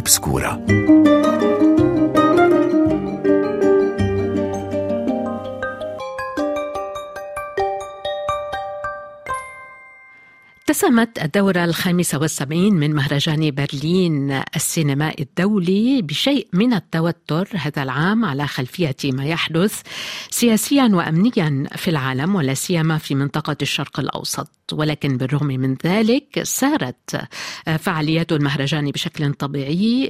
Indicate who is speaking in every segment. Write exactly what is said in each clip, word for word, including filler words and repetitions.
Speaker 1: أوبسكورا. اتسمت الدورة الخامسة والسبعين من مهرجان برلين السينمائي الدولي بشيء من التوتر هذا العام على خلفية ما يحدث سياسيا وأمنيا في العالم ولا سيما في منطقة الشرق الأوسط. ولكن بالرغم من ذلك سارت فعاليات المهرجان بشكل طبيعي،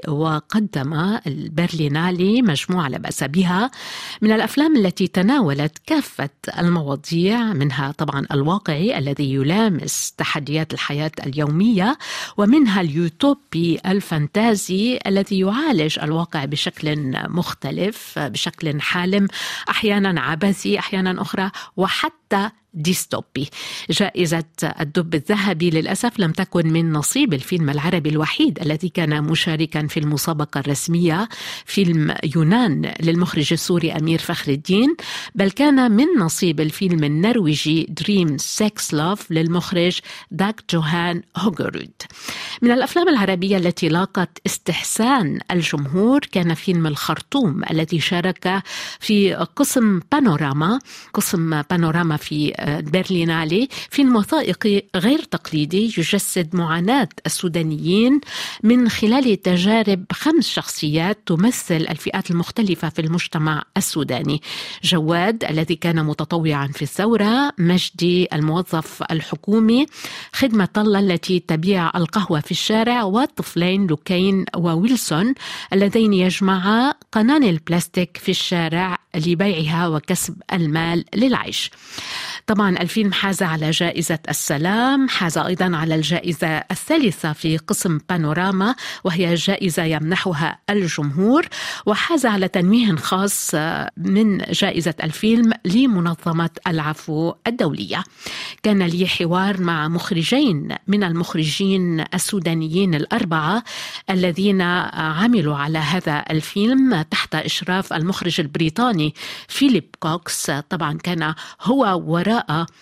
Speaker 1: وقدم البرلينالي مجموعة لا بأس بها من الأفلام التي تناولت كافة المواضيع، منها طبعا الواقعي الذي يلامس تحديات الحياة اليومية، ومنها اليوتوبي الفانتازي الذي يعالج الواقع بشكل مختلف، بشكل حالم، أحيانا عبثي، أحيانا أخرى وحتى ديستوبي. جائزة الدب الذهبي للأسف لم تكن من نصيب الفيلم العربي الوحيد الذي كان مشاركا في المسابقة الرسمية، فيلم يونان للمخرج السوري أمير فخر الدين، بل كان من نصيب الفيلم النرويجي دريم سكس لوف للمخرج داك جوهان هوغرود. من الأفلام العربية التي لاقت استحسان الجمهور كان فيلم الخرطوم الذي شارك في قسم بانوراما قسم بانوراما في البرلينالي، فيلم وثائقي غير تقليدي يجسد معاناة السودانيين من خلال تجارب خمس شخصيات تمثل الفئات المختلفة في المجتمع السوداني: جواد الذي كان متطوعا في الثورة، مجدي الموظف الحكومي، خدمة الله التي تبيع القهوة في الشارع، والطفلين لوكين وويلسون اللذين يجمعا قناني البلاستيك في الشارع لبيعها وكسب المال للعيش. طبعا الفيلم حاز على جائزة السلام، حاز أيضا على الجائزة الثالثة في قسم بانوراما وهي جائزة يمنحها الجمهور، وحاز على تنويه خاص من جائزة الفيلم لمنظمة العفو الدولية. كان لي حوار مع مخرجين من المخرجين السودانيين الأربعة الذين عملوا على هذا الفيلم تحت إشراف المخرج البريطاني فيليب كوكس. طبعا كان هو وراء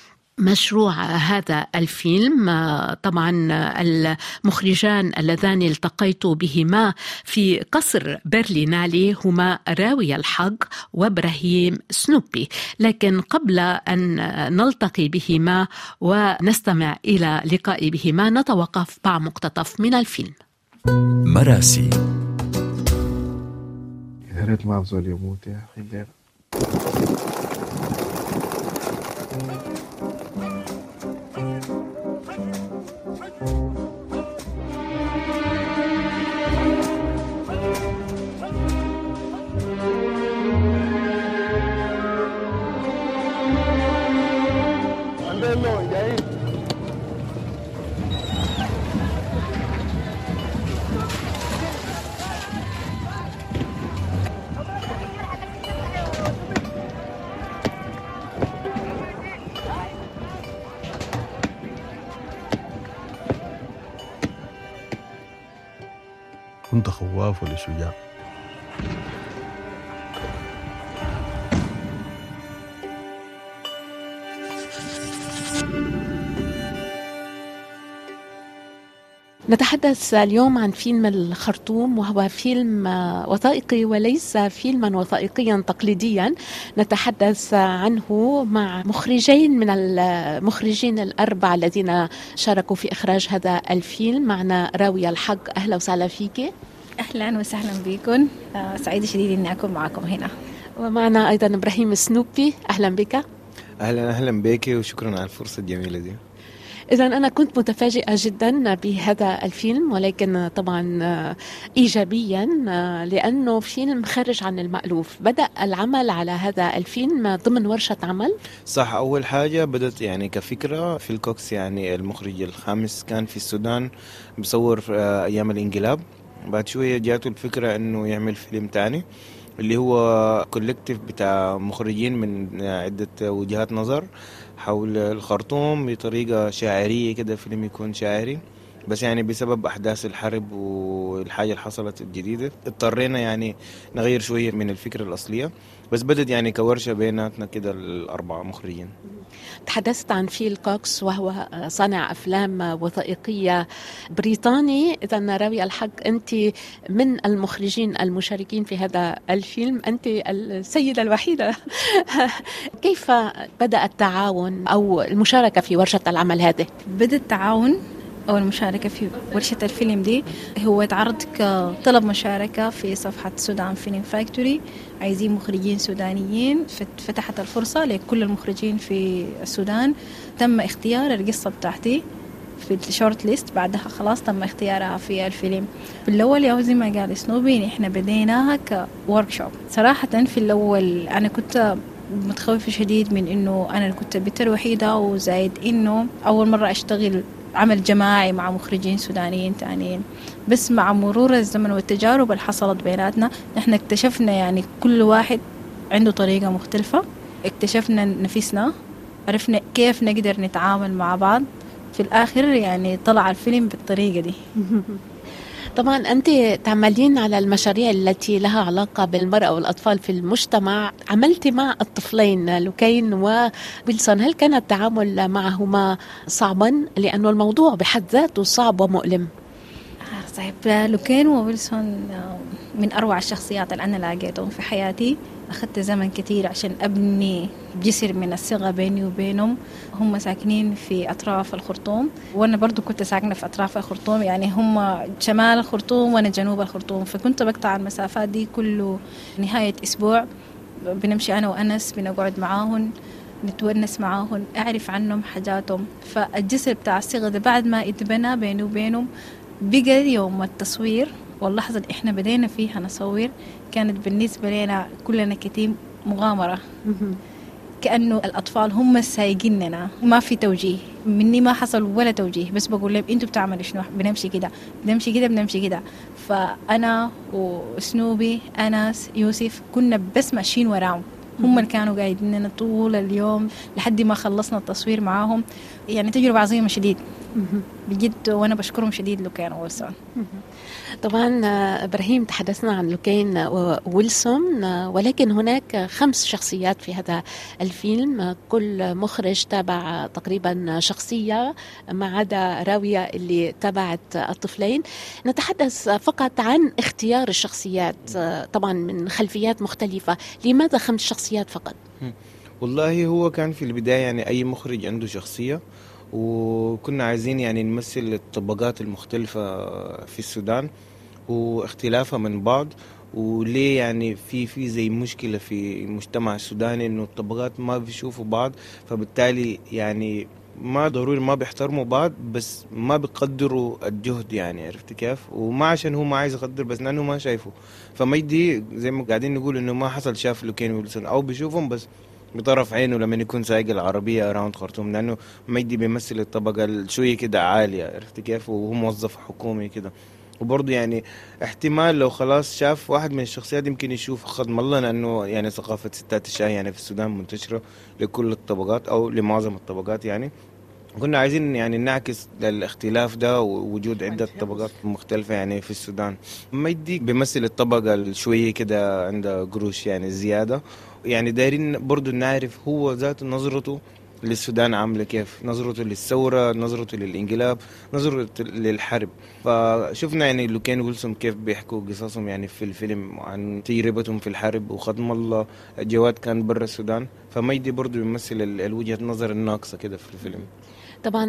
Speaker 1: مشروع هذا الفيلم. طبعا المخرجان اللذان التقيت بهما في قصر برلينالي هما راوي الحق وإبراهيم سنوبي، لكن قبل أن نلتقي بهما ونستمع إلى لقاء بهما نتوقف مع مقتطف من الفيلم.
Speaker 2: مراسي.
Speaker 3: يا ريت ما أفضل يموت يا أخي الليلة.
Speaker 4: كنت خواف ولا شجاع؟
Speaker 5: نتحدث اليوم عن فيلم الخرطوم، وهو فيلم وثائقي وليس فيلما وثائقيا تقليديا. نتحدث عنه مع مخرجين من المخرجين الأربعة الذين شاركوا في إخراج هذا الفيلم. معنا راوي الحق، أهلا وسهلا فيك.
Speaker 6: أهلا وسهلا بكم، سعيدة شديد أني أكون معكم هنا.
Speaker 5: ومعنا أيضا إبراهيم سنوبي، أهلا بك.
Speaker 3: أهلا أهلا بك وشكرا على الفرصة الجميلة دي.
Speaker 5: إذا أنا كنت متفاجئة جدا بهذا الفيلم، ولكن طبعا إيجابيا لأنه فيلم خارج عن المألوف. بدأ العمل على هذا الفيلم ضمن ورشة عمل؟
Speaker 3: صح، أول حاجة بدأت يعني كفكرة في الكوكس، يعني المخرج الخامس كان في السودان بصور أيام الانقلاب. بعد شوية جاته الفكرة أنه يعمل فيلم تاني اللي هو كولكتيف بتاع مخرجين من عدة وجهات نظر حول الخرطوم بطريقة شاعرية كده، فيلم يكون شاعري. بس يعني بسبب أحداث الحرب والحاجة اللي حصلت الجديدة اضطرينا يعني نغير شوية من الفكرة الأصلية. بس بدت يعني كورشة بيناتنا كده الأربعة مخرجين.
Speaker 5: تحدثت عن فيل كوكس وهو صانع أفلام وثائقية بريطاني. إذا راوية الحق أنت من المخرجين المشاركين في هذا الفيلم، أنت السيدة الوحيدة. كيف بدأ التعاون أو المشاركة في ورشة العمل هذه؟
Speaker 6: بدأ التعاون أو المشاركة في ورشة الفيلم دي هو تعرض كطلب مشاركة في صفحة سودان فيلم فاكتوري، عايزين مخرجين سودانيين، فتحت الفرصة لكل المخرجين في السودان. تم اختيار القصة بتاعتي في الشورت ليست، بعدها خلاص تم اختيارها في الفيلم. في الأول يا زي ما قال سنوبي إحنا بديناها كوركشوب. صراحة في الأول أنا كنت متخوفة شديد من إنه أنا كنت البنت الوحيدة، وزايد إنه أول مرة أشتغل عمل جماعي مع مخرجين سودانيين تانيين. بس مع مرور الزمن والتجارب اللي حصلت بيناتنا نحن اكتشفنا يعني كل واحد عنده طريقة مختلفة، اكتشفنا نفسنا، عرفنا كيف نقدر نتعامل مع بعض. في الآخر يعني طلع الفيلم بالطريقة دي.
Speaker 5: طبعا أنت تعملين على المشاريع التي لها علاقة بالمرأة والأطفال في المجتمع. عملتي مع الطفلين لوكين وويلسون، هل كان التعامل معهما صعبا؟ لأنه الموضوع بحد ذاته صعب ومؤلم.
Speaker 6: طيب، لوكين وويلسون من أروع الشخصيات اللي أنا لاقيتهم في حياتي. أخذت زمن كتير عشان أبني جسر من الثقة بيني وبينهم. هم ساكنين في أطراف الخرطوم، وأنا برضو كنت ساكنة في أطراف الخرطوم، يعني هم شمال الخرطوم وأنا جنوب الخرطوم. فكنت بقطع المسافات دي كل نهاية أسبوع، بنمشي أنا وأنس بنقعد معاهم نتونس معاهم، أعرف عنهم حاجاتهم. فالجسر بتاع الثقة ده بعد ما اتبنى بيني وبينهم بقى يوم التصوير واللحظة اللي إحنا بدينا فيها نصور كانت بالنسبة لنا كلنا كتيم مغامرة. كأنه الأطفال هم السايقيننا، ما في توجيه مني، ما حصل ولا توجيه، بس بقول لهم أنتوا بتعملوا شنو، بنمشي كده بنمشي كده بنمشي كده. فأنا وسنوبي أنس يوسف كنا بس ماشيين وراهم، هم اللي كانوا قايديننا طول اليوم لحد ما خلصنا التصوير معاهم. يعني تجربة عظيمة شديد بجد، وأنا بشكرهم شديد لوكين وويلسون.
Speaker 5: طبعا إبراهيم تحدثنا عن لوكين وويلسون، ولكن هناك خمس شخصيات في هذا الفيلم. كل مخرج تابع تقريبا شخصية ما عدا راوية اللي تابعت الطفلين. نتحدث فقط عن اختيار الشخصيات طبعا من خلفيات مختلفة. لماذا خمس شخصيات فقط؟
Speaker 3: والله هو كان في البداية يعني أي مخرج عنده شخصية، وكنا عايزين يعني نمثل الطبقات المختلفة في السودان واختلافها من بعض، وليه يعني في في زي مشكلة في المجتمع السوداني إنه الطبقات ما بيشوفوا بعض، فبالتالي يعني ما ضروري ما بيحترموا بعض، بس ما بيقدروا الجهد، يعني عرفت كيف؟ وما عشان هو ما عايز يقدر، بس لأنه ما شايفه. فمجدي زي ما قاعدين نقول إنه ما حصل شاف لوكين ويلسون، أو بيشوفهم بس بطرف عينه لما يكون سايق العربية أراوند خرطوم، لأنه مجدي بيمثل الطبقة شوية كده عالية، عرفت كيف؟ وهو موظف حكومي كده. وبرضه يعني احتمال لو خلاص شاف واحد من الشخصيات يمكن يشوف خدم الله، لأنه يعني ثقافة ستات الشاي يعني في السودان منتشرة لكل الطبقات أو لمعظم الطبقات. يعني كنا عايزين يعني نعكس الاختلاف ده ووجود عدة طبقات مختلفة يعني في السودان. مجدي بيمثل الطبقة الشوية كده عندها قروش يعني زيادة، يعني دايرين برضو نعرف هو ذات نظرته للسودان عاملة كيف، نظرته للثورة، نظرته للإنقلاب، نظرته للحرب. فشفنا يعني لوكين ويلسون كيف بيحكوا قصصهم يعني في الفيلم عن تجربتهم في الحرب وخدم الله. جواد كان برا السودان، فمجدي برضو يمثل الوجهة النظر الناقصة كده في الفيلم.
Speaker 5: طبعا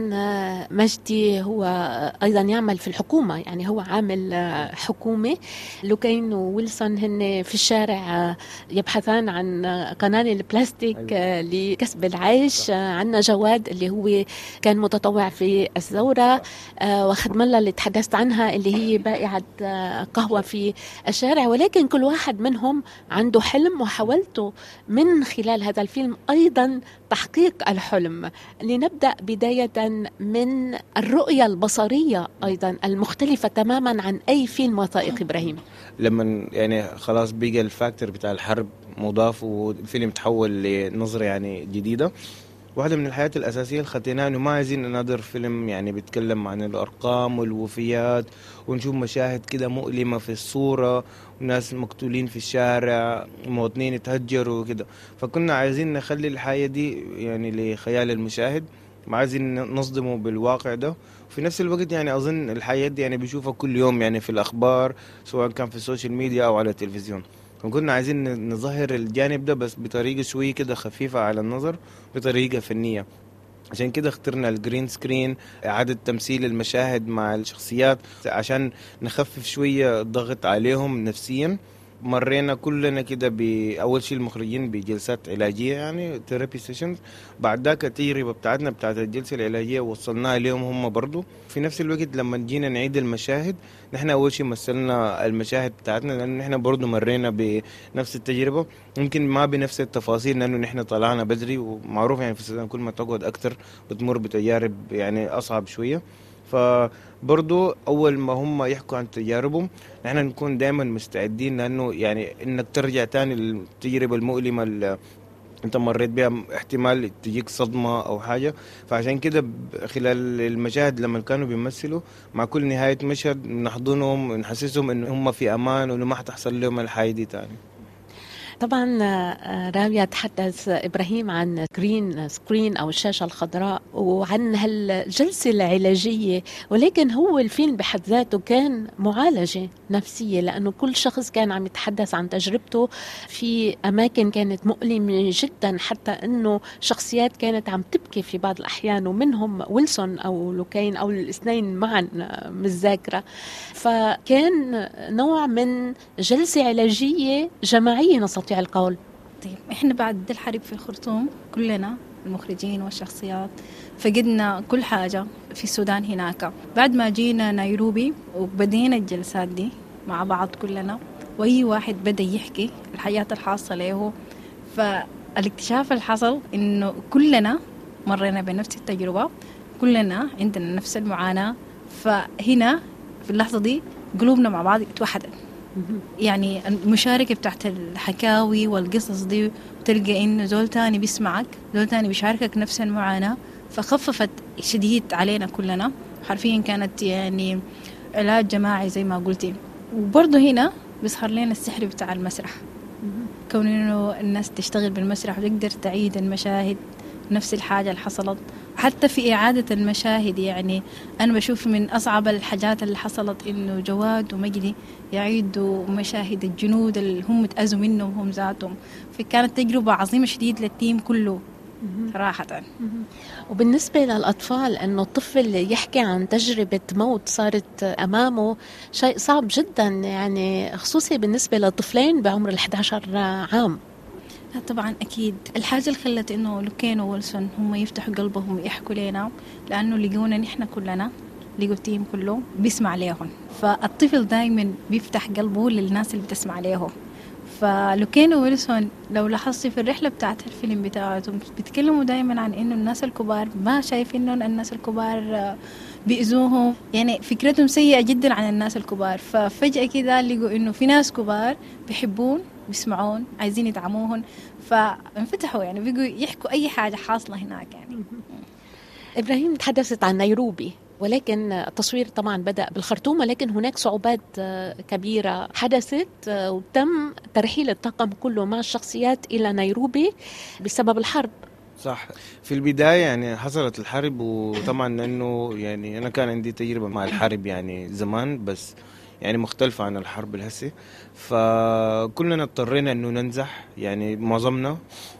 Speaker 5: مجدي هو أيضا يعمل في الحكومة، يعني هو عامل حكومي. لوكين وويلسون هن في الشارع يبحثان عن قنال البلاستيك لكسب العيش. عندنا جواد اللي هو كان متطوع في الثورة، وخدم الله اللي تحدثت عنها اللي هي بائعة قهوة في الشارع. ولكن كل واحد منهم عنده حلم، وحاولته من خلال هذا الفيلم أيضا تحقيق الحلم. لنبدأ بداية من الرؤية البصرية أيضا المختلفة تماما عن أي فيلم وثائقي. إبراهيم،
Speaker 3: لما يعني خلاص بيجي الفاكتور بتاع الحرب مضاف والفيلم تحول لنظرة يعني جديدة، واحدة من الحاجات الأساسية اللي خطيناها إنه ما عايزين ننظر فيلم يعني بيتكلم عن الأرقام والوفيات ونشوف مشاهد كده مؤلمة في الصورة وناس مقتولين في الشارع مواطنين يتهجروا وكده. فكنا عايزين نخلي الحاجة دي يعني لخيال المشاهد، ما عايزين نصدمه بالواقع ده. وفي نفس الوقت يعني أظن الحياة دي يعني بيشوفها كل يوم يعني في الأخبار سواء كان في السوشيال ميديا أو على التلفزيون. فكنا عايزين نظهر الجانب ده بس بطريقة شوية كده خفيفة على النظر بطريقة فنية. عشان كده اخترنا الجرين سكرين، إعادة تمثيل المشاهد مع الشخصيات عشان نخفف شوية الضغط عليهم نفسيا. مرينا كلنا كده بأول شيء المخرجين بجلسات علاجية يعني ثيرابي سيشنز، بعد ذاك التجربة بتاعتنا بتاعت الجلسة العلاجية وصلناها لهم هم برضو. في نفس الوقت لما جينا نعيد المشاهد نحن أول شيء مثلنا المشاهد بتاعتنا لأنه نحن برضو مرينا بنفس التجربة، يمكن ما بنفس التفاصيل لأنه نحن طلعنا بدري، ومعروف يعني في السودان كل ما تقعد أكتر بتمر بتجارب يعني أصعب شوية. فبرضو أول ما هم يحكوا عن تجاربهم نحن نكون دائما مستعدين، لأنه يعني إنك ترجع تاني للتجربة المؤلمة اللي أنت مريت بها احتمال تجيك صدمة أو حاجة. فعشان كده خلال المشاهد لما كانوا بيمثلوا مع كل نهاية مشهد نحضنهم ونحسسهم إن هم في أمان وإنه ما حتحصل لهم الحاجة دي تاني.
Speaker 5: طبعا راوية تحدث إبراهيم عن جرين سكرين أو الشاشة الخضراء وعن هالجلسة العلاجية، ولكن هو الفيلم بحد ذاته كان معالجة نفسية لأنه كل شخص كان عم يتحدث عن تجربته في أماكن كانت مؤلمة جدا، حتى أنه شخصيات كانت عم تبكي في بعض الأحيان ومنهم ويلسون أو لوكين أو الاثنين معا مش ذاكرة. فكان نوع من جلسة علاجية جماعية نستطيع القول.
Speaker 6: طيب احنا بعد الحرب في الخرطوم كلنا المخرجين والشخصيات فقدنا كل حاجة في السودان هناك. بعد ما جينا نيروبي وبدينا الجلسات دي مع بعض كلنا، وأي واحد بدأ يحكي الحياة الحاصة له، فالاكتشاف اللي حصل إنه كلنا مرينا بنفس التجربة، كلنا عندنا نفس المعاناة. فهنا في اللحظة دي قلوبنا مع بعض اتوحدت، يعني المشاركة بتاعت الحكاوي والقصص دي، تلقى إنه زول تاني بيسمعك، زول تاني بيشاركك نفس المعاناة، فخففت شديد علينا كلنا حرفيا. كانت يعني علاج جماعي زي ما قلتي. وبرضه هنا بيظهر لنا السحر بتاع المسرح، كون إنه الناس تشتغل بالمسرح وتقدر تعيد المشاهد نفس الحاجة اللي حصلت. حتى في إعادة المشاهد يعني أنا بشوف من أصعب الحاجات اللي حصلت إنه جواد ومجدي يعيدوا مشاهد الجنود اللي هم تأذوا منهم هم ذاتهم، فكانت تجربة عظيمة شديد للتيم كله صراحة.
Speaker 5: وبالنسبة للأطفال أنه الطفل يحكي عن تجربة موت صارت أمامه شيء صعب جدا، يعني خصوصي بالنسبة للطفلين بعمر الأحد عشر عام.
Speaker 6: طبعا أكيد الحاجة اللي خلت إنه لوكين وويلسون هم يفتحوا قلبهم ويحكوا لنا، لأنه لقونا نحن كلنا، لقوا التيم كله بيسمع ليهم. فالطفل دايما بيفتح قلبه للناس اللي بتسمع ليهم. فلوكين وويلسون لو لاحظتي في الرحلة بتاعت الفيلم بتاعتهم بيتكلموا دايما عن إنه الناس الكبار ما شايفين إنه الناس الكبار بيأذوهم، يعني فكرتهم سيئة جدا عن الناس الكبار. ففجأة كده لقوا إنه في ناس كبار بيحبون بيسمعون عايزين يدعموهم، فانفتحوا يعني بيقوا يحكوا أي حاجة حاصلة هناك. يعني
Speaker 5: إبراهيم تحدثت عن نيروبي، ولكن التصوير طبعا بدأ بالخرطوم، ولكن هناك صعوبات كبيرة حدثت وتم ترحيل الطاقم كله مع الشخصيات إلى نيروبي بسبب الحرب.
Speaker 3: صح، في البداية يعني حصلت الحرب، وطبعا لأنه يعني أنا كان عندي تجربة مع الحرب يعني زمان، بس يعني مختلفة عن الحرب الهسي. فكلنا اضطرينا أنه ننزح يعني معظمنا.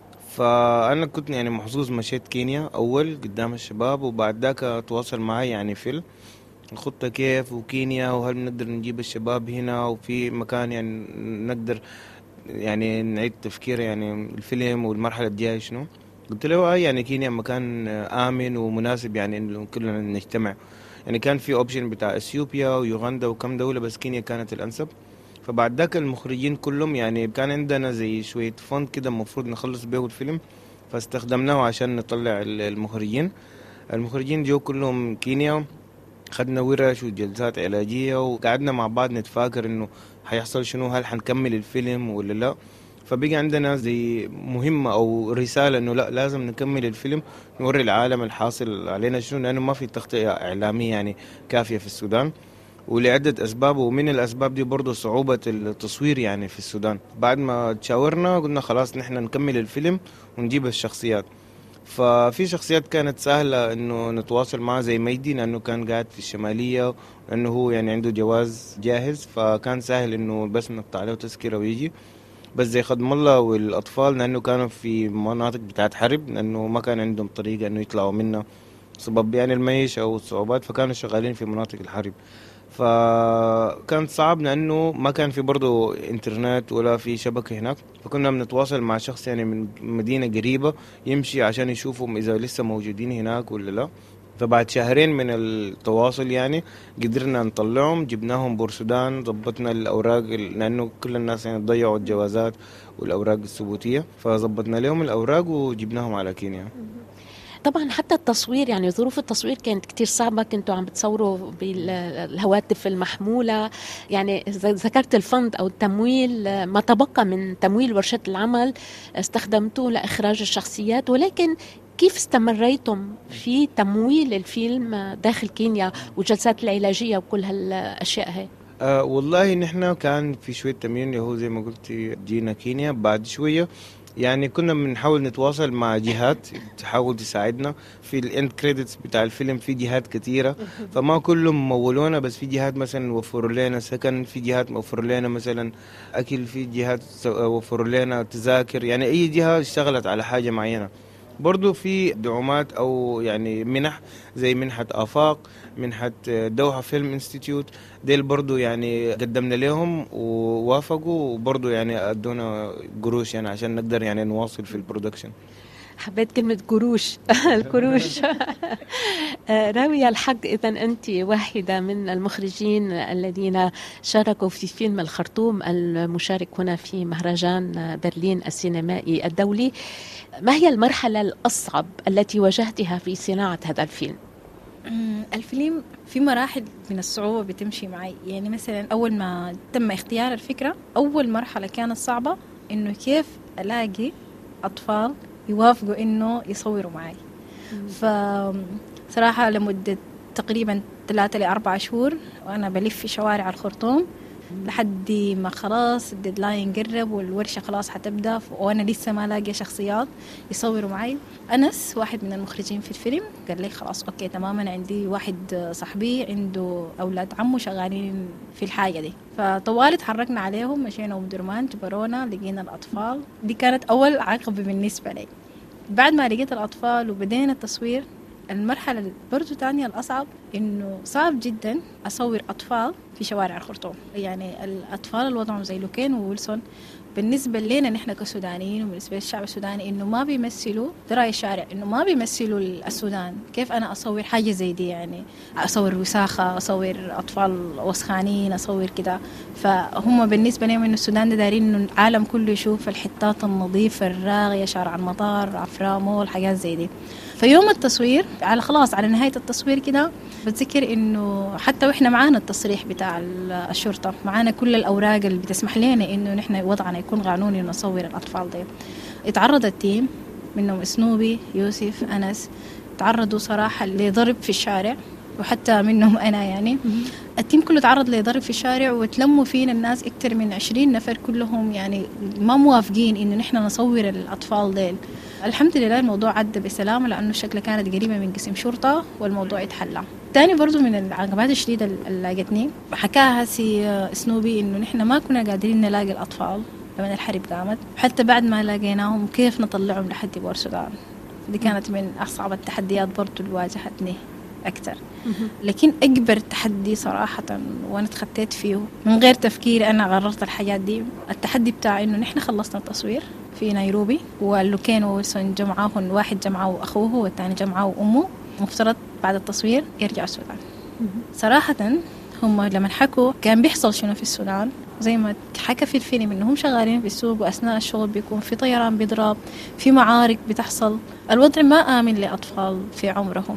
Speaker 3: فأنا كنت يعني محظوظ، مشيت كينيا أول قدام الشباب، وبعد ذاك تواصل معي يعني في الخطة كيف وكينيا وهل نقدر نجيب الشباب هنا وفي مكان يعني نقدر يعني نعيد تفكير يعني الفيلم والمرحلة الجاية شنو. قلت له آه يعني كينيا مكان آمن ومناسب يعني إنه كلنا نجتمع. يعني كان في أوبشن بتاع إثيوبيا ويوغندا وكم دولة، بس كينيا كانت الأنسب. فبعد ذاك المخرجين كلهم يعني كان عندنا زي شوية فند كده المفروض نخلص بيه الفيلم، فاستخدمناه عشان نطلع المخرجين. المخرجين جو كلهم كينيا، خدنا ورش وجلسات علاجية وقعدنا مع بعض نتفاكر إنه هيحصل شنو، هل حنكمل الفيلم ولا لا. فبقى عندنا زي مهمة أو رسالة إنه لا لازم نكمل الفيلم، نوري العالم الحاصل علينا شنو، لأنه ما في تغطية إعلامية يعني كافية في السودان ولعدة أسباب. ومن الأسباب دي برضو صعوبة التصوير يعني في السودان. بعد ما تشاورنا قلنا خلاص نحن نكمل الفيلم ونجيب الشخصيات. ففي شخصيات كانت سهلة إنه نتواصل معه زي ميدي، لأنه كان قاعد في الشمالية لأنه هو يعني عنده جواز جاهز، فكان سهل إنه بس نقطع له تذكرة ويجي. بس زي خدم الله والأطفال لأنه كانوا في مناطق بتاعت حرب، لأنه ما كان عندهم طريقة إنه يطلعوا منها سبب يعني المعيشة أو الصعوبات، فكانوا شغالين في مناطق الحرب. فكان صعب لأنه ما كان في برضو إنترنت ولا في شبكة هناك، فكنا بنتواصل مع شخص يعني من مدينة قريبة يمشي عشان يشوفهم إذا لسه موجودين هناك ولا لا. فبعد شهرين من التواصل يعني قدرنا نطلعهم، جبناهم بورسودان، ضبطنا الأوراق لأنه كل الناس يعني ضيعوا الجوازات والأوراق الثبوتية، فضبطنا لهم الأوراق وجبناهم على كينيا.
Speaker 5: طبعا حتى التصوير يعني ظروف التصوير كانت كتير صعبة، كنتوا عم بتصوروا بالهواتف المحمولة. يعني ذكرت الفند أو التمويل، ما تبقى من تمويل ورشة العمل استخدمتوه لإخراج الشخصيات، ولكن كيف استمريتم في تمويل الفيلم داخل كينيا والجلسات العلاجية وكل هالأشياء هاي؟
Speaker 3: أه والله نحن كان في شوية تمرين اللي هو زي ما قلت جينا كينيا. بعد شوية يعني كنا بنحاول نتواصل مع جهات تحاول تساعدنا في الاند كريدتس بتاع الفيلم. في جهات كثيرة فما كلهم مولونا، بس في جهات مثلا وفروا لنا سكن، في جهات وفروا لنا مثلا أكل، في جهات وفروا لنا تذاكر، يعني أي جهة اشتغلت على حاجة معينة. برضو في دعومات أو يعني منح زي منحة آفاق، منحة دوحة فيلم انستيتيوت، ديل برضو يعني قدمنا لهم ووافقوا، وبرضو يعني أدونا قروش يعني عشان نقدر يعني نواصل في البرودكشن.
Speaker 5: حبيت كلمة قروش القروش. راوية الحق، إذا أنت واحدة من المخرجين الذين شاركوا في فيلم الخرطوم المشارك هنا في مهرجان برلين السينمائي الدولي، ما هي المرحلة الأصعب التي واجهتها في صناعة هذا الفيلم؟
Speaker 6: الفيلم في مراحل من الصعوبة بتمشي معي. يعني مثلا أول ما تم اختيار الفكرة، أول مرحلة كانت صعبة إنه كيف ألاقي أطفال يوافقوا إنه يصوروا معي. فصراحة لمدة تقريبا ثلاثة لأربع شهور وأنا بلف في شوارع الخرطوم لحد ما خلاص الديدلاين قرب والورشة خلاص حتبدأ، وأنا لسه ما لاقي شخصيات يصوروا معي. أنس واحد من المخرجين في الفيلم قال لي خلاص أوكي تماما، عندي واحد صاحبي عنده أولاد عمه شغالين في الحاجة دي. فطوالي تحركنا عليهم، مشينا وبدرمان جبرونا، لقينا الأطفال. دي كانت أول عقبة بالنسبة لي. بعد ما لقيت الأطفال وبدينا التصوير، المرحلة برضو تانية الأصعب إنه صعب جدا أصور أطفال في شوارع الخرطوم. يعني الأطفال الوضعهم زي لوكين وويلسون بالنسبة لنا نحن كسودانيين وبالنسبة للشعب السوداني إنه ما بيمثلوا دراية الشارع، إنه ما بيمثلوا السودان. كيف أنا أصور حاجة زي دي؟ يعني أصور وساخة، أصور أطفال وسخانين، أصور كده. فهم بالنسبة لهم إنه السودان ده دارين إنه العالم كله يشوف الحتات النظيفة الراغية، شارع المطار، عفرا مول، حاجات زي دي. فيوم التصوير على خلاص على نهاية التصوير كده بتذكر إنه حتى وإحنا معانا التصريح بتاع الشرطة، معانا كل الأوراق اللي بتسمح لنا إنه نحن وضعنا يكون قانوني نصور الأطفال دي. اتعرض التيم منهم سنوبي، يوسف، أنس، تعرضوا صراحة لضرب في الشارع، وحتى منهم أنا يعني التيم كله تعرض لضرب في الشارع، وتلموا فينا الناس أكثر من عشرين نفر كلهم يعني ما موافقين إنه نحن نصور الأطفال ديل. الحمد لله الموضوع عدى بسلام لأنه الشكل كانت قريبة من قسم شرطة والموضوع يتحلى. تاني برضو من العقبات الشديدة اللي لاقتني حكاها سي سنوبي إنه نحن ما كنا قادرين نلاقي الأطفال لما الحرب قامت، حتى بعد ما لاقيناهم كيف نطلعهم لحد بور السودان. دي كانت من أصعب التحديات برضو اللي واجهتني أكتر. لكن أكبر تحدي صراحة وأنا تخطيت فيه من غير تفكير، أنا قررت الحاجات دي، التحدي بتاع إنه نحن خلصنا التصوير في نيروبي، واللوكين وويلسون جمعاهن، واحد جمعه أخوه والثاني جمعه أمه، مفترض بعد التصوير يرجع السودان. صراحة هم لما حكوا كان بيحصل شنو في السودان زي ما حكى في الفيلم، إنهم شغالين في السوق وأثناء الشغل بيكون في طيران بيضرب، في معارك بتحصل، الوضع ما آمن لأطفال في عمرهم.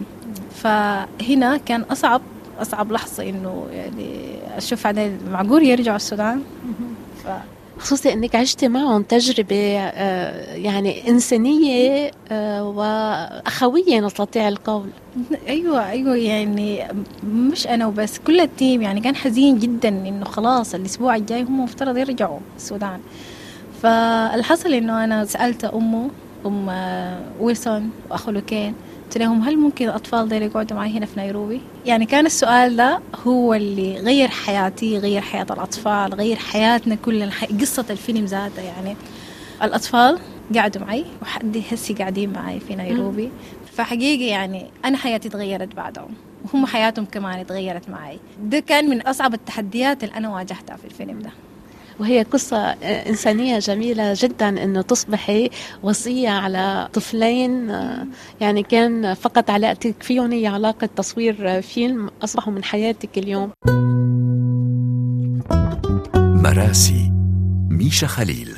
Speaker 6: فهنا كان أصعب أصعب لحظة إنه يعني أشوف على معقول يرجعوا السودان.
Speaker 5: خصوصي أنك عشت معهم تجربة يعني إنسانية وأخوية نستطيع القول.
Speaker 6: أيوة أيوة يعني مش أنا وبس، كل التيم يعني كان حزين جدا إنه خلاص الأسبوع الجاي هم مفترض يرجعوا السودان. فالحصل إنه أنا سألت أمه أم ويلسون وأخو لوكين، قلت لهم هل ممكن الأطفال دول يقعدوا معي هنا في نيروبي؟ يعني كان السؤال ده هو اللي غير حياتي، غير حياة الأطفال، غير حياتنا كلنا، قصة الفيلم ذاته. يعني الأطفال قعدوا معي وحد هسي قاعدين معي في نيروبي، فحقيقة يعني أنا حياتي تغيرت بعدهم وهم حياتهم كمان تغيرت معي. ده كان من أصعب التحديات اللي أنا واجهتها في الفيلم ده.
Speaker 5: وهي قصة إنسانية جميلة جدا أنه تصبحي وصية على طفلين يعني كان فقط علاقتك فيهم هي علاقة تصوير فيلم، أصبحوا من حياتك اليوم.
Speaker 2: مراسي ميشا خليل.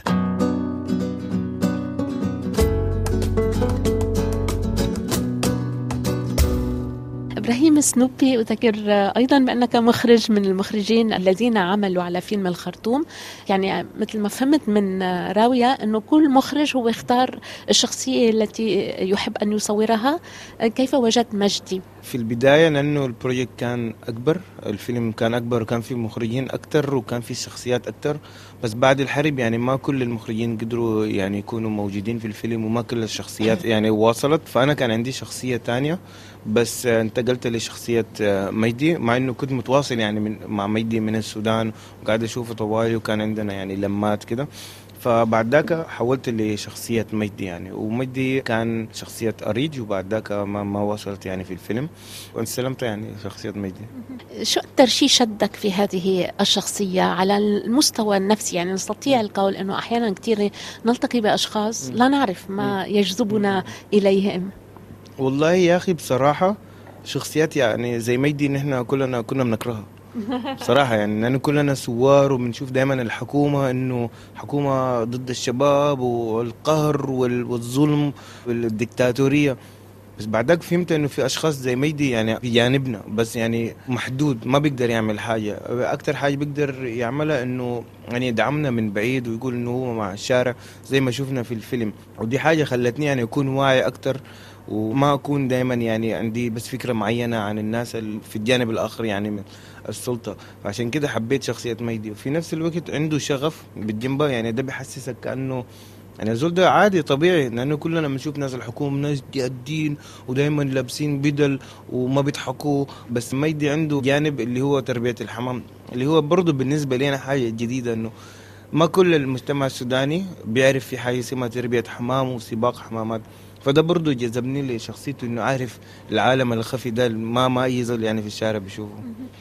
Speaker 5: إبراهيم سنوبي، أذكر أيضا بأنك مخرج من المخرجين الذين عملوا على فيلم الخرطوم. يعني مثل ما فهمت من راوية أنه كل مخرج هو يختار الشخصية التي يحب أن يصورها. كيف وجدت مجدي؟
Speaker 3: في البداية لأنه البروجيكت كان أكبر، الفيلم كان أكبر وكان فيه مخرجين أكتر وكان فيه شخصيات أكتر، بس بعد الحرب يعني ما كل المخرجين قدروا يعني يكونوا موجودين في الفيلم وما كل الشخصيات يعني واصلت. فأنا كان عندي شخصية تانية بس انتقلت لشخصية مجدي، مع أنه كنت متواصل يعني من مع مجدي من السودان وقاعد أشوفه طوالي وكان عندنا يعني لمات كده. فبعد ذاك حولت لشخصية مجدي يعني، ومجدي كان شخصية أريج، وبعد ذاك ما, ما وصلت يعني في الفيلم واستلمت يعني شخصية مجدي.
Speaker 5: شو أكثر شيء شدك في هذه الشخصية على المستوى النفسي؟ يعني نستطيع القول أنه أحيانا كثير نلتقي بأشخاص لا نعرف ما يجذبنا إليهم.
Speaker 3: والله يا أخي بصراحة شخصيات يعني زي مجدي نحن كلنا كنا بنكرهها صراحة، يعني لأنه كلنا سوار وبنشوف دائما الحكومة إنه حكومة ضد الشباب والقهر والظلم والديكتاتورية. بس بعدك فهمت إنه في أشخاص زي مجدي يعني في جانبنا بس يعني محدود، ما بيقدر يعمل حاجة. أكتر حاجة بيقدر يعملها إنه يعني يدعمنا من بعيد ويقول إنه هو مع الشارع زي ما شفنا في الفيلم. ودي حاجة خلتني يعني أكون واعي أكتر وما أكون دائما يعني عندي بس فكرة معينة عن الناس في الجانب الآخر يعني من السلطة. فعشان كده حبيت شخصية مجدي، وفي نفس الوقت عنده شغف بالجنبه، يعني ده بيحسسك كأنه يعني زول ده عادي طبيعي، لأنه كلنا بنشوف ناس الحكومة ناس جادين ودائما لابسين بدل وما بيضحكوا، بس مجدي عنده جانب اللي هو تربية الحمام، اللي هو برضو بالنسبة لنا حاجة جديدة، إنه ما كل المجتمع السوداني بيعرف في حاجة اسمها تربية حمام وسباق حمامات. فده برضو جذبني لشخصيته، انه عارف العالم الخفي ده ما ما يزول يعني في الشارع بيشوفه.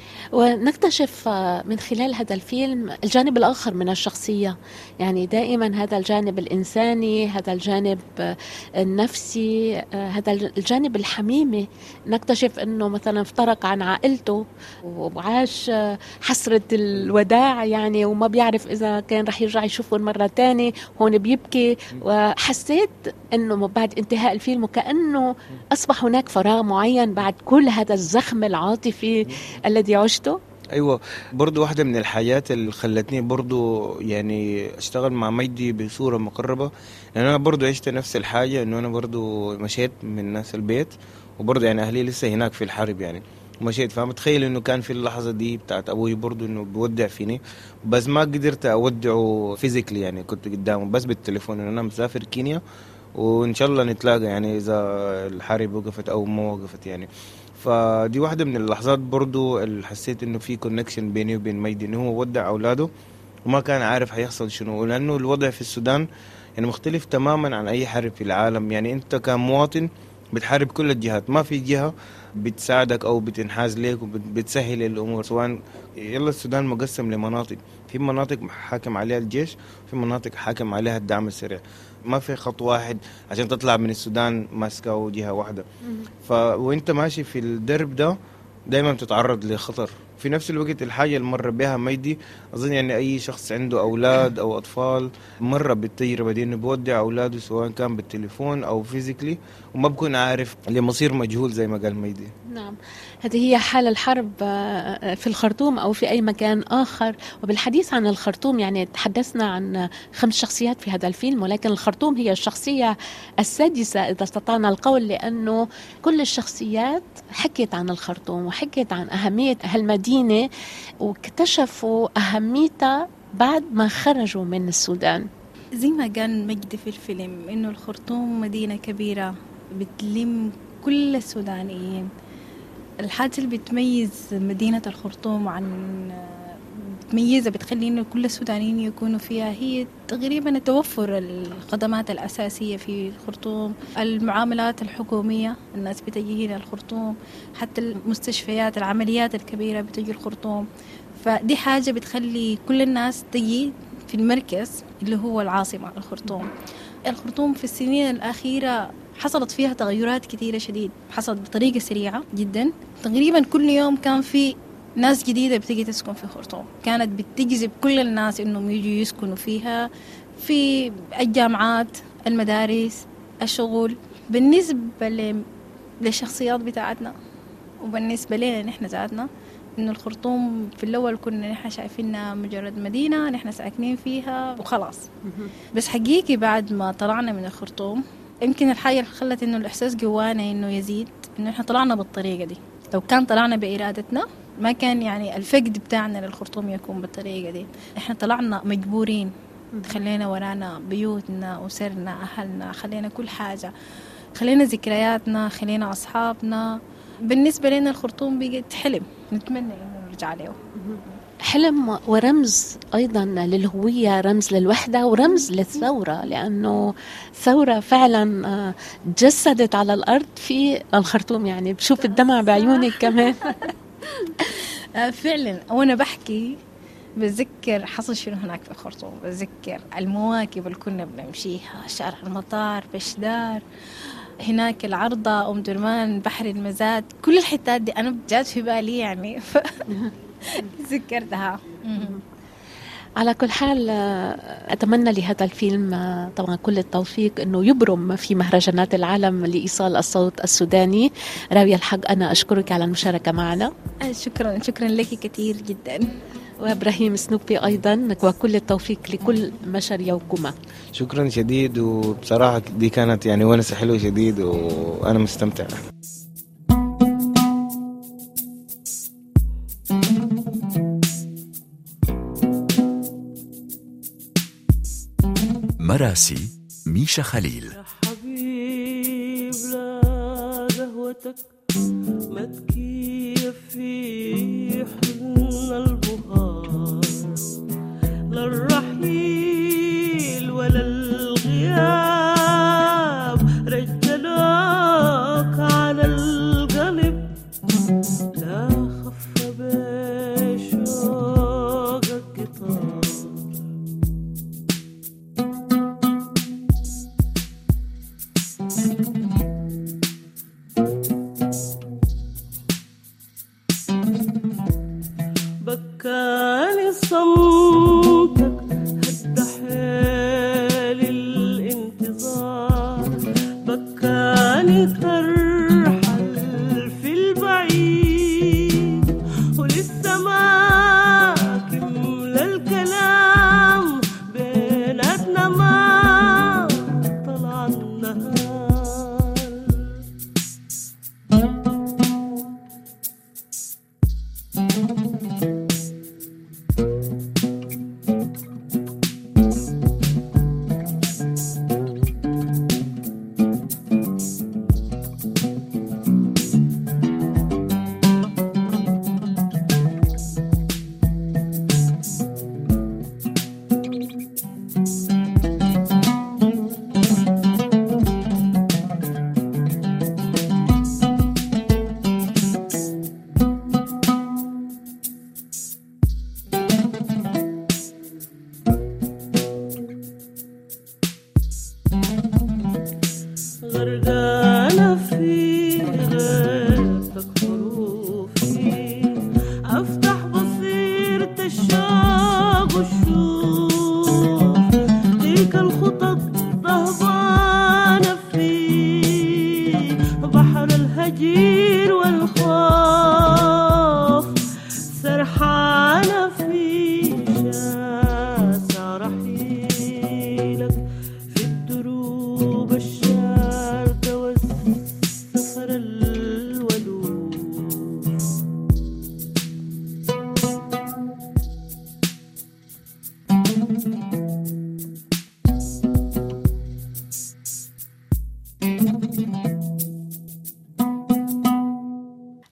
Speaker 5: ونكتشف من خلال هذا الفيلم الجانب الآخر من الشخصية، يعني دائما هذا الجانب الإنساني، هذا الجانب النفسي، هذا الجانب الحميمي. نكتشف أنه مثلا افترق عن عائلته وعاش حسرة الوداع يعني، وما بيعرف إذا كان رح يرجع يشوفه مرة تانية، هون بيبكي. وحسيت أنه بعد انتهاء الفيلم وكأنه أصبح هناك فراغ معين بعد كل هذا الزخم العاطفي الذي عشته.
Speaker 3: أيوة، برضو واحدة من الحاجات اللي خلتني برضو يعني أشتغل مع مجدي بصورة مقربة، لأن أنا برضو عشت نفس الحاجة، أنه أنا برضو مشيت من ناس البيت، وبرضو يعني أهلي لسه هناك في الحرب يعني مشيت. فمتخيل أنه كان في اللحظة دي بتاعت أبوي برضو أنه بودع فيني، بس ما قدرت أودعه فيزيكلي يعني، كنت قدامه بس بالتليفون أنه أنا مسافر كينيا وإن شاء الله نتلاقى يعني إذا الحرب وقفت أو ما وقفت يعني. فدي واحدة من اللحظات برضو اللي حسيت إنه في كونكشن بيني وبين مجدي، إنه هو ودع أولاده وما كان عارف هيحصل شنو، لأنه الوضع في السودان يعني مختلف تماما عن أي حرب في العالم. يعني أنت كمواطن بتحارب كل الجهات، ما في جهة بتساعدك أو بتنحاز لك وبتسهل الأمور. سواء يلا السودان مقسم لمناطق، في مناطق حاكم عليها الجيش، في مناطق حاكم عليها الدعم السريع، ما في خط واحد عشان تطلع من السودان ماسكة وجهة واحدة. ف وانت ماشي في الدرب ده دايما بتتعرض لخطر، في نفس الوقت الحاجة اللي مر بها ميدي أظن يعني أي شخص عنده أولاد أو أطفال مر بالتجربة دي، إنه بودع أولاده سواء كان بالتليفون أو فيزيكلي وما بكون عارف لمصير مجهول زي ما قال ميدي.
Speaker 5: نعم، هذه هي حال الحرب في الخرطوم أو في أي مكان آخر. وبالحديث عن الخرطوم يعني تحدثنا عن خمس شخصيات في هذا الفيلم، ولكن الخرطوم هي الشخصية السادسة إذا استطعنا القول، لأنه كل الشخصيات حكت عن الخرطوم وحكت عن أهمية هالمدينة واكتشفوا أهميتها بعد ما خرجوا من السودان.
Speaker 6: زي ما قال مجد في الفيلم إنه الخرطوم مدينة كبيرة بتلم كل السودانيين. الحاجة اللي بتميز مدينة الخرطوم عن بتميزها بتخلي إنه كل السودانيين يكونوا فيها هي تقريبا توفر الخدمات الأساسية في الخرطوم، المعاملات الحكومية الناس بتجي هنا الخرطوم، حتى المستشفيات العمليات الكبيرة بتجي الخرطوم. فدي حاجة بتخلي كل الناس تجي في المركز اللي هو العاصمة الخرطوم. الخرطوم في السنين الأخيرة حصلت فيها تغيرات كثيرة شديد، حصلت بطريقة سريعة جدا. تقريبا كل يوم كان في ناس جديدة بتيجي تسكن في الخرطوم، كانت بتجذب كل الناس إنهم يجوا يسكنوا فيها، في الجامعات، المدارس، الشغل. بالنسبة للشخصيات بتاعتنا وبالنسبة لنا نحن ذاتنا، إنه الخرطوم في الأول كنا نحن شايفينها مجرد مدينة نحن ساكنين فيها وخلاص. بس حقيقي بعد ما طلعنا من الخرطوم يمكن الحاجة اللي خلت إنه الإحساس جوانا إنه يزيد إنه إحنا طلعنا بالطريقة دي. لو كان طلعنا بإرادتنا ما كان يعني الفقد بتاعنا للخرطوم يكون بالطريقة دي. إحنا طلعنا مجبورين، خلينا ورانا بيوتنا وسرنا أهلنا، خلينا كل حاجة، خلينا ذكرياتنا، خلينا أصحابنا. بالنسبة لنا الخرطوم بقت حلم نتمنى إنه نرجع له،
Speaker 5: حلم ورمز أيضا للهوية، رمز للوحدة ورمز للثورة، لأنه ثورة فعلا جسدت على الأرض في الخرطوم. يعني بشوف الدمع بعيونك كمان.
Speaker 6: فعلا وأنا بحكي بذكر حصل شنو هناك في الخرطوم، بذكر المواكب اللي كنا بنمشيها، شارع المطار، بشدار، هناك العرضة، أم درمان، بحر المزاد، كل الحتات دي أنا جات في بالي يعني ف... ذكرتها.
Speaker 5: على كل حال أتمنى لهذا الفيلم طبعا كل التوفيق أنه يبرم في مهرجانات العالم لإيصال الصوت السوداني. راوية الحق أنا أشكرك على المشاركة معنا.
Speaker 6: شكرا شكرا لك كثير جدا.
Speaker 5: وإبراهيم سنوبي أيضا وكل التوفيق لكل مشاريعكما.
Speaker 3: شكرا شديد، وبصراحة دي كانت يعني ونسة حلوة شديد وأنا مستمتع.
Speaker 2: مراسي ميشا خليل.
Speaker 7: يا حبيب لا قهوتك ما تكيف في حضن البهار، لا الرحيل ولا الغياب رجلوك على القلب، لا خف بشوقك قطار. بكاني صمتك هد حيل الانتظار، الكبير والخاطر